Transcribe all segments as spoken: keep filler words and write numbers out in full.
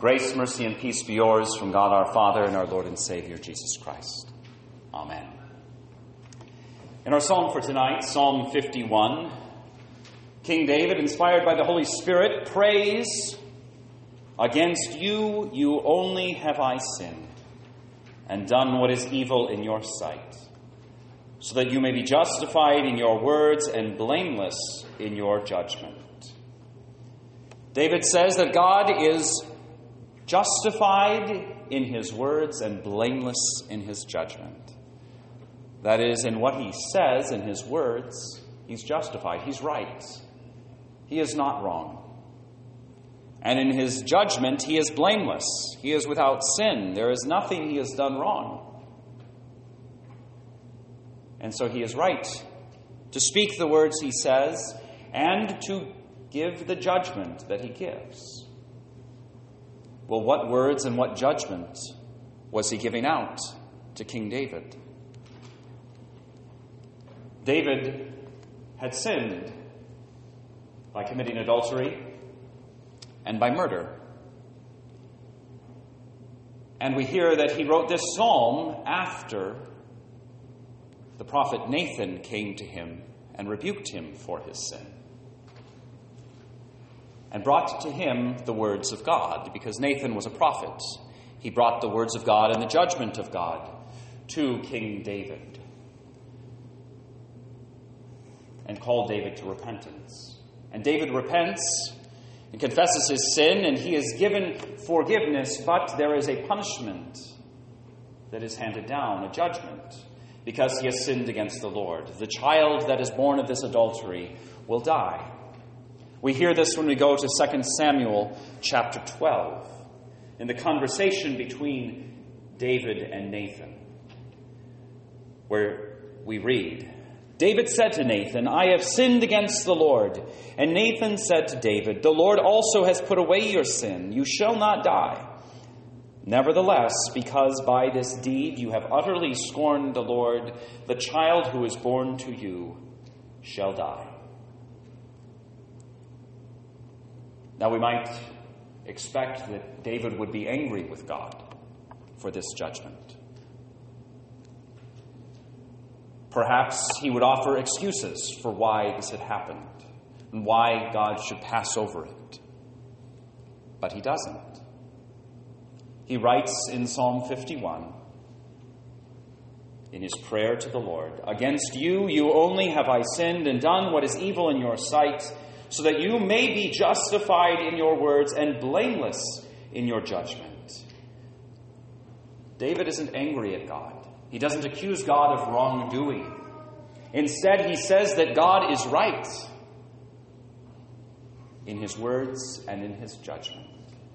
Grace, mercy, and peace be yours from God our Father and our Lord and Savior, Jesus Christ. Amen. In our psalm for tonight, Psalm fifty-one, King David, inspired by the Holy Spirit, prays, "Against you, you only have I sinned, and done what is evil in your sight, so that you may be justified in your words and blameless in your judgment." David says that God is justified in his words and blameless in his judgment. That is, in what he says in his words, he's justified. He's right. He is not wrong. And in his judgment, he is blameless. He is without sin. There is nothing he has done wrong. And so he is right to speak the words he says and to give the judgment that he gives. Well, what words and what judgment was he giving out to King David? David had sinned by committing adultery and by murder. And we hear that he wrote this psalm after the prophet Nathan came to him and rebuked him for his sin, and brought to him the words of God, because Nathan was a prophet. He brought the words of God and the judgment of God to King David and called David to repentance. And David repents and confesses his sin, and he is given forgiveness, but there is a punishment that is handed down, a judgment, because he has sinned against the Lord. The child that is born of this adultery will die. We hear this when we go to Second Samuel chapter twelve, in the conversation between David and Nathan, where we read, "David said to Nathan, 'I have sinned against the Lord.' And Nathan said to David, 'The Lord also has put away your sin. You shall not die. Nevertheless, because by this deed you have utterly scorned the Lord, the child who is born to you shall die.'" Now we might expect that David would be angry with God for this judgment. Perhaps he would offer excuses for why this had happened and why God should pass over it. But he doesn't. He writes in Psalm fifty-one, in his prayer to the Lord, "Against you, you only have I sinned and done what is evil in your sight, so that you may be justified in your words and blameless in your judgment." David isn't angry at God. He doesn't accuse God of wrongdoing. Instead, he says that God is right in his words and in his judgment.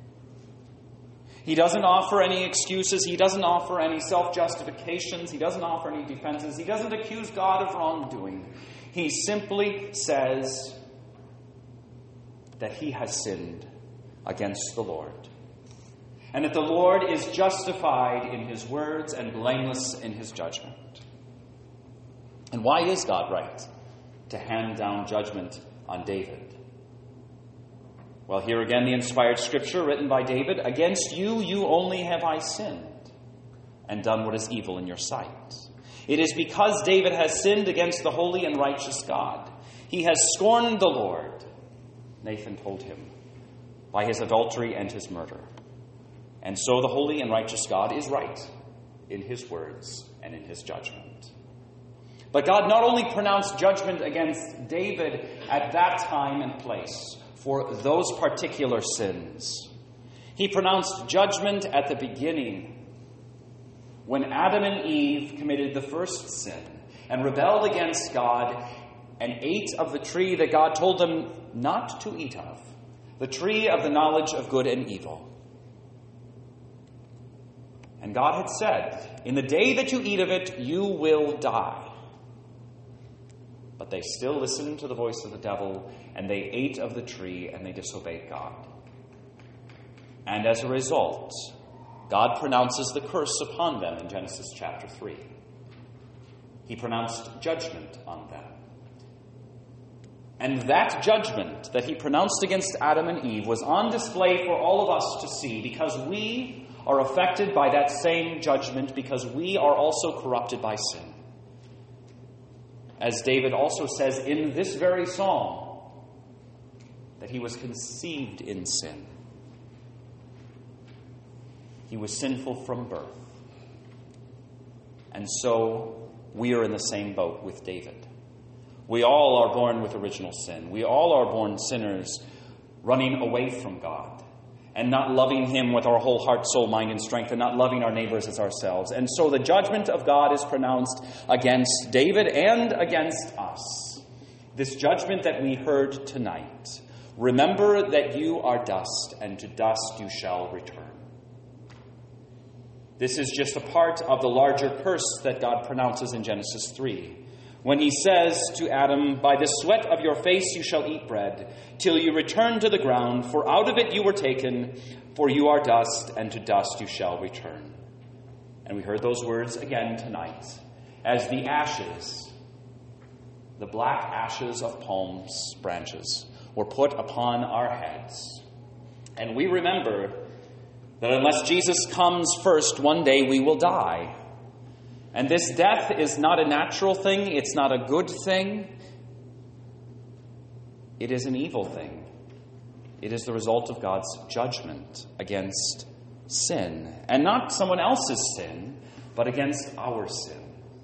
He doesn't offer any excuses. He doesn't offer any self-justifications. He doesn't offer any defenses. He doesn't accuse God of wrongdoing. He simply says that he has sinned against the Lord, and that the Lord is justified in his words and blameless in his judgment. And why is God right to hand down judgment on David? Well, here again the inspired scripture written by David, "Against you, you only have I sinned, and done what is evil in your sight." It is because David has sinned against the holy and righteous God. He has scorned the Lord, Nathan told him, by his adultery and his murder. And so the holy and righteous God is right in his words and in his judgment. But God not only pronounced judgment against David at that time and place for those particular sins. He pronounced judgment at the beginning, when Adam and Eve committed the first sin and rebelled against God and ate of the tree that God told them not to eat of, the tree of the knowledge of good and evil. And God had said, "In the day that you eat of it, you will die." But they still listened to the voice of the devil, and they ate of the tree, and they disobeyed God. And as a result, God pronounces the curse upon them in Genesis chapter three. He pronounced judgment on them. And that judgment that he pronounced against Adam and Eve was on display for all of us to see, because we are affected by that same judgment, because we are also corrupted by sin. As David also says in this very psalm, that he was conceived in sin. He was sinful from birth. And so we are in the same boat with David. We all are born with original sin. We all are born sinners, running away from God and not loving him with our whole heart, soul, mind, and strength, and not loving our neighbors as ourselves. And so the judgment of God is pronounced against David and against us. This judgment that we heard tonight. Remember that you are dust, and to dust you shall return. This is just a part of the larger curse that God pronounces in Genesis three. When he says to Adam, by the sweat of your face you shall eat bread, till you return to the ground, for out of it you were taken, for you are dust, and to dust you shall return. And we heard those words again tonight, as the ashes, the black ashes of palms branches, were put upon our heads. And we remember that unless Jesus comes first, one day we will die. And this death is not a natural thing. It's not a good thing. It is an evil thing. It is the result of God's judgment against sin. And not someone else's sin, but against our sin.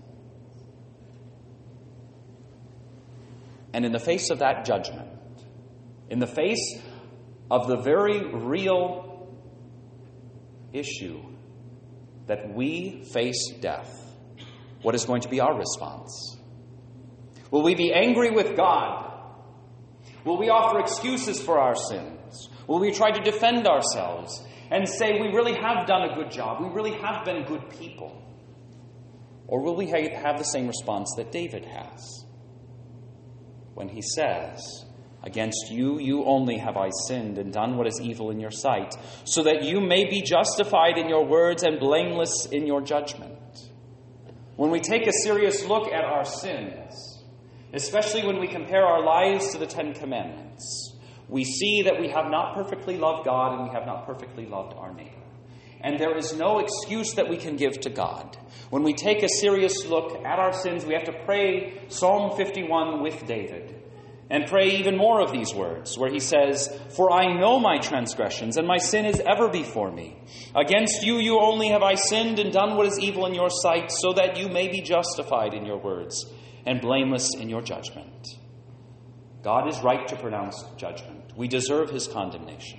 And in the face of that judgment, in the face of the very real issue that we face death, what is going to be our response? Will we be angry with God? Will we offer excuses for our sins? Will we try to defend ourselves and say we really have done a good job, we really have been good people? Or will we have the same response that David has when he says, against you, you only have I sinned and done what is evil in your sight, so that you may be justified in your words and blameless in your judgment. When we take a serious look at our sins, especially when we compare our lives to the Ten Commandments, we see that we have not perfectly loved God and we have not perfectly loved our neighbor. And there is no excuse that we can give to God. When we take a serious look at our sins, we have to pray Psalm fifty-one with David. And pray even more of these words, where he says, for I know my transgressions, and my sin is ever before me. Against you, you only have I sinned and done what is evil in your sight, so that you may be justified in your words and blameless in your judgment. God is right to pronounce judgment. We deserve his condemnation.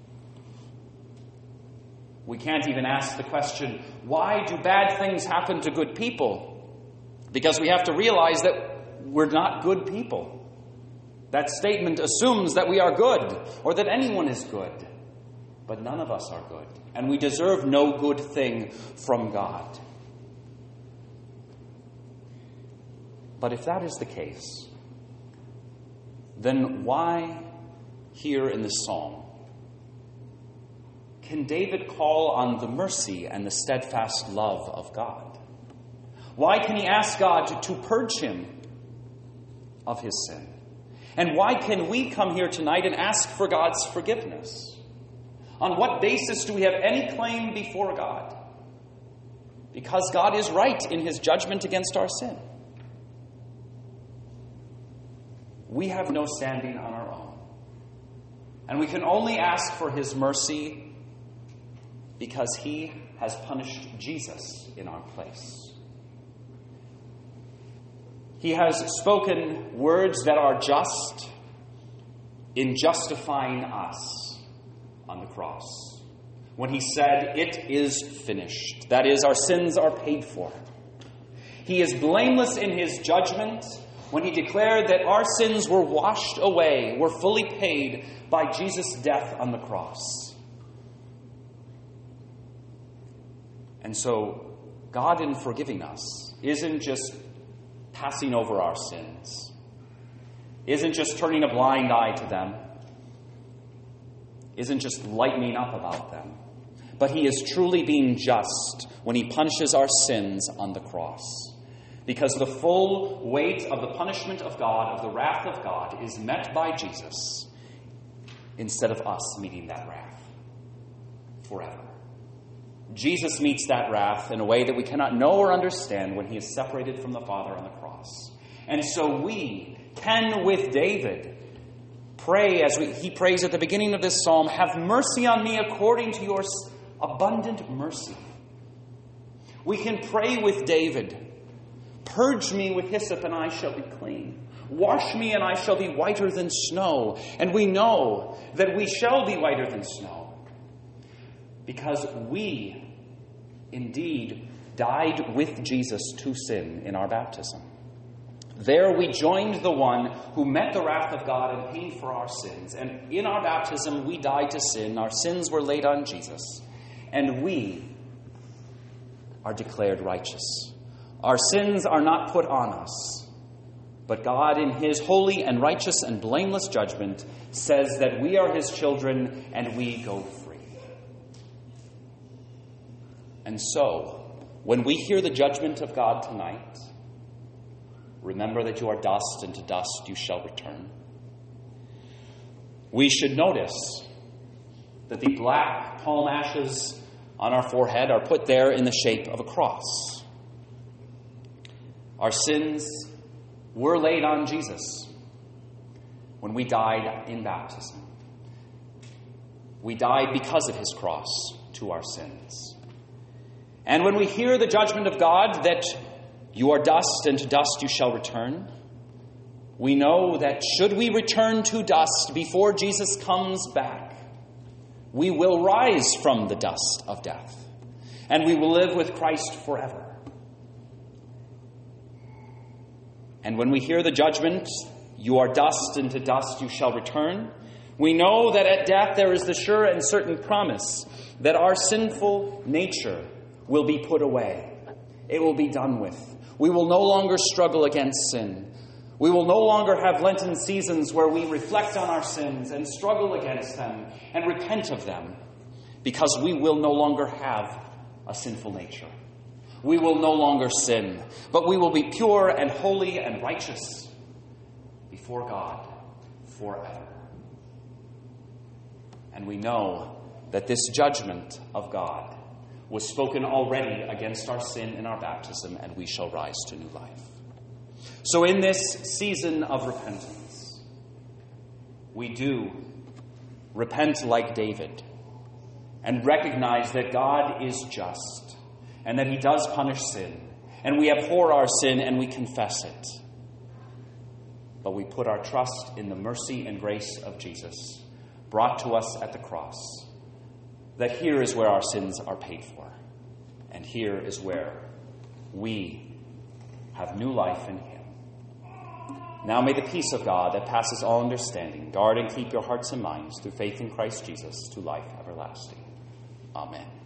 We can't even ask the question, why do bad things happen to good people? Because we have to realize that we're not good people. That statement assumes that we are good, or that anyone is good. But none of us are good, and we deserve no good thing from God. But if that is the case, then why here in this psalm can David call on the mercy and the steadfast love of God? Why can he ask God to, to purge him of his sin? And why can we come here tonight and ask for God's forgiveness? On what basis do we have any claim before God? Because God is right in his judgment against our sin. We have no standing on our own. And we can only ask for his mercy because he has punished Jesus in our place. He has spoken words that are just in justifying us on the cross. When he said, it is finished. That is, our sins are paid for. He is blameless in his judgment when he declared that our sins were washed away, were fully paid by Jesus' death on the cross. And so, God in forgiving us isn't just passing over our sins, isn't just turning a blind eye to them, isn't just lightening up about them, but he is truly being just when he punishes our sins on the cross. because the full weight of the punishment of God, of the wrath of God, is met by Jesus instead of us meeting that wrath forever. Jesus meets that wrath in a way that we cannot know or understand when he is separated from the Father on the cross. And so we can, with David, pray as we, he prays at the beginning of this psalm, "Have mercy on me according to your abundant mercy." We can pray with David, "Purge me with hyssop and I shall be clean. Wash me and I shall be whiter than snow." And we know that we shall be whiter than snow because we indeed died with Jesus to sin in our baptism. There we joined the one who met the wrath of God and paid for our sins. And in our baptism we died to sin. Our sins were laid on Jesus. And we are declared righteous. Our sins are not put on us. But God, in his holy and righteous and blameless judgment, says that we are his children and we go free. And so, when we hear the judgment of God tonight, remember that you are dust, and to dust you shall return. We should notice that the black palm ashes on our forehead are put there in the shape of a cross. Our sins were laid on Jesus when we died in baptism. We died because of his cross to our sins. And when we hear the judgment of God that you are dust and to dust you shall return, we know that should we return to dust before Jesus comes back, we will rise from the dust of death and we will live with Christ forever. And when we hear the judgment, you are dust and to dust you shall return, we know that at death there is the sure and certain promise that our sinful nature will be put away. It will be done with. We will no longer struggle against sin. We will no longer have Lenten seasons where we reflect on our sins and struggle against them and repent of them, because we will no longer have a sinful nature. We will no longer sin, but we will be pure and holy and righteous before God forever. And we know that this judgment of God was spoken already against our sin in our baptism, and we shall rise to new life. So in this season of repentance, we do repent like David and recognize that God is just and that he does punish sin, and we abhor our sin and we confess it. But we put our trust in the mercy and grace of Jesus, brought to us at the cross, that here is where our sins are paid for, and here is where we have new life in him. Now may the peace of God that passes all understanding guard and keep your hearts and minds through faith in Christ Jesus to life everlasting. Amen.